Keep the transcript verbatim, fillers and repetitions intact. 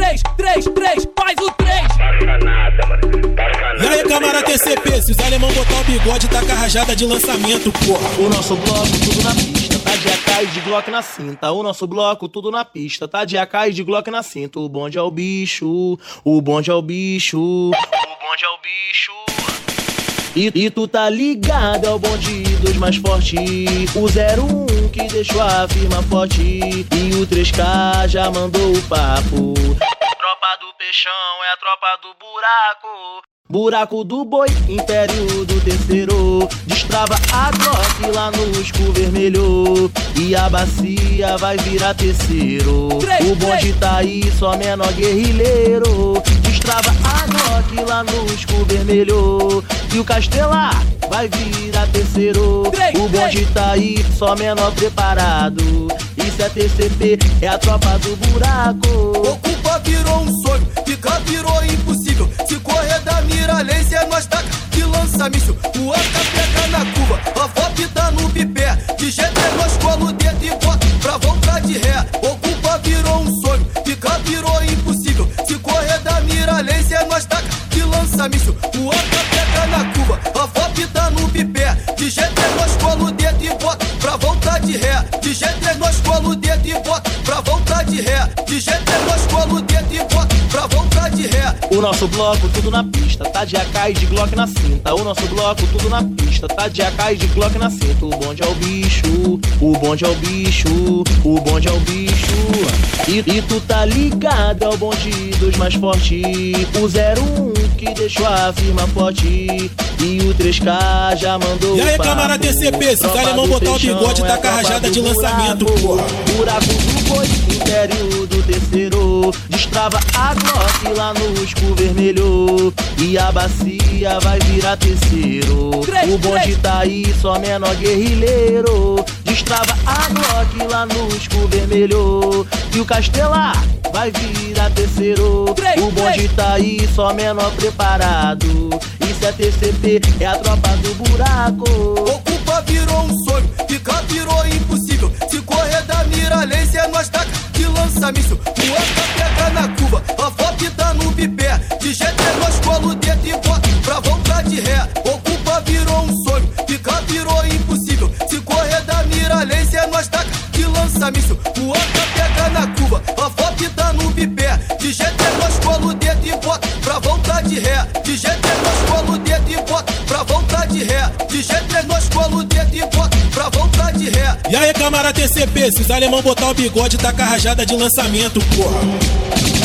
três, três, três, faz o três. Passa nada, mano. Passa nada. E aí, camarada T C P, se os alemão botar o bigode, tá com a rajada de lançamento, porra. O nosso bloco tudo na pista, tá de A K e de Glock na cinta. O nosso bloco tudo na pista, tá de A K e de Glock na cinta. O bonde é o bicho, o bonde é o bicho, o bonde é o bicho. E, e tu tá ligado, é o bonde dos mais fortes. O zero um que deixou a firma forte. E o três K já mandou o papo. Tropa do peixão é a tropa do buraco. Buraco do boi, império do terceiro. Destrava a Glock lá no escuro vermelho. E a bacia vai virar terceiro. O bonde tá aí, só menor guerrilheiro. Destrava a Glock lá no escuro vermelho. E o Castelar vai virar terceiro. O bonde tá aí, só menor preparado. Isso é T C P, é a tropa do buraco. Ocupa virou um sonho, fica virou impossível. Se correr da miralência, nós taca e lança míssil. O Anca pega na curva, a V O P tá no pipé. De G T nós cola o dedo e bota pra voltar de ré. Ocupa virou um sonho, fica virou impossível. Se correr da miralência, nós taca e lança míssil. O Anca pega na curva, a V O P tá no pipé. De G T nós cola o dedo e bota pra voltar de ré. De G T nós cola o dedo e bota pra voltar de ré. De G T nós cola o dedo e bota pra voltar de ré. O nosso bloco tudo na pista, tá de A K e de Glock na cinta. O nosso bloco tudo na pista, tá de A K e de Glock na cinta. O bonde é o bicho, o bonde é o bicho, o bonde é o bicho. E, e tu tá ligado, é o bonde dos mais fortes. O zero um que deixou a firma forte. E o três K já mandou. E aí, papo. camarada T C P, se os alemão botar o bigode, tá com a rajada de lançamento, porra. Buraco do boi, império do terceiro. Destrava a Glock lá no escuro vermelho. E a bacia vai virar terceiro. O bonde tá aí, só menor guerrilheiro. Destrava a Glock lá no escuro vermelho. E o Castelar vai virar terceiro. O bonde tá aí, só menor preparado. Isso é T C P, é a tropa do buraco. Ocupa virou um sonho, fica virou impossível. Se correr da miralência, nós taca e lança míssil. O Anca pega na curva, a V O P tá no pipé. De G T nós cola o dedo e bota pra voltar de ré. Ocupa virou um sonho, fica virou impossível. Se correr da miralência, nós taca e lança míssil. O Anca pega na curva, a V O P tá no pipé. De G T nós cola o dedo e bota pra voltar de ré. De G T nós cola o dedo e bota pra voltar de ré. De G T nós cola o dedo e bota pra voltar de ré. E aí, camarada T C P, se os alemão botar o bigode, tá com a rajada de lançamento, porra.